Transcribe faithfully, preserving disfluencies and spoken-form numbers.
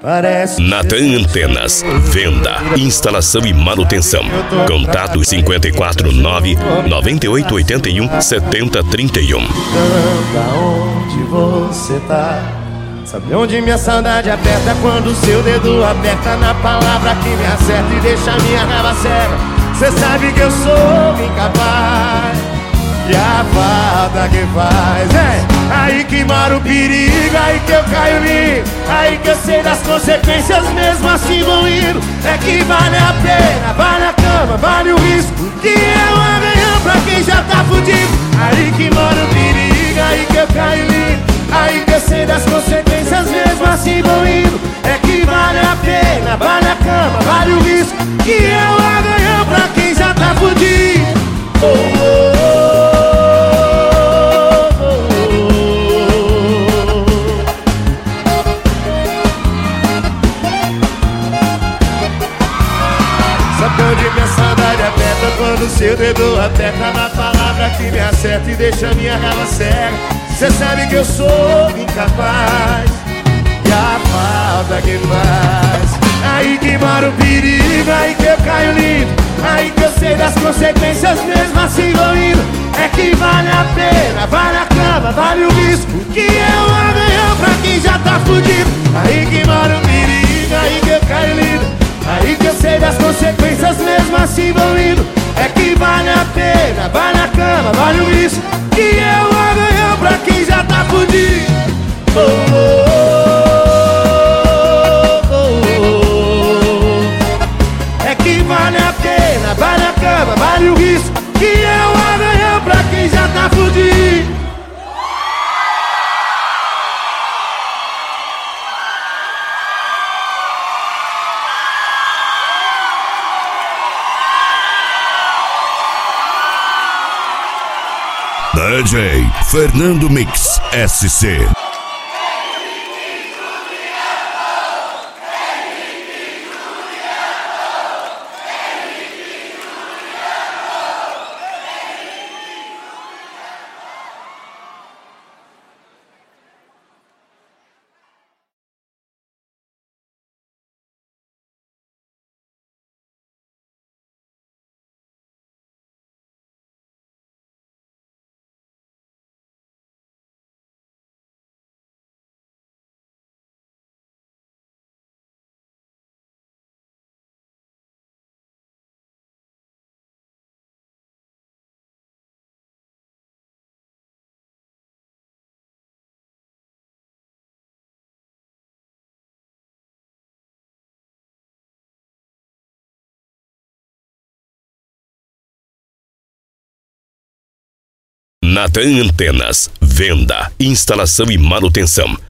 Parece Natan Antenas, venda, instalação e manutenção. Contato cinquenta e quatro, nove, noventa e oito, oitenta e um, setenta, trinta e um. Aonde você tá? Sabe onde minha saudade aperta quando seu dedo aperta na palavra que me acerta e deixa minha raiva cega. Cê sabe que eu sou incapaz e a falta que faz é aí que mora o perigo, aí que eu caio lindo, aí que eu sei das consequências mesmo assim vão indo. É que vale a pena, vale a cama, vale o risco, que é o amanhã pra quem já tá fudido. Aí que mora o perigo, aí que eu caio lindo, aí que eu sei das consequências mesmo assim vão indo. É que vale a pena, vale a cama, vale o risco, que é o amanhã pra quem já tá fudido. Oh, oh, sabe onde minha saudade aperta quando seu dedo aperta na palavra que me acerta e deixa minha raiva cega. Cê sabe que eu sou incapaz e a falta que faz. Aí que mora o perigo, aí que eu caio lindo, aí que eu sei das consequências mesmo assim vou indo. É que vale a pena, vale a cama, vale o risco, que é o amanhã pra quem já tá fudido. Aí que mora o perigo, aí que eu caio lindo, aí que eu sei das consequências mesmo assim vão indo. É que vale a pena, vale a cama, vale o risco, que é o amanhã pra quem já tá fudido. Oh, oh, oh, oh, oh. É que vale a pena, vale a cama, vale o risco, que é o amanhã pra quem já tá fudido. D J Fernando Mix S C. Natan Antenas, venda, instalação e manutenção.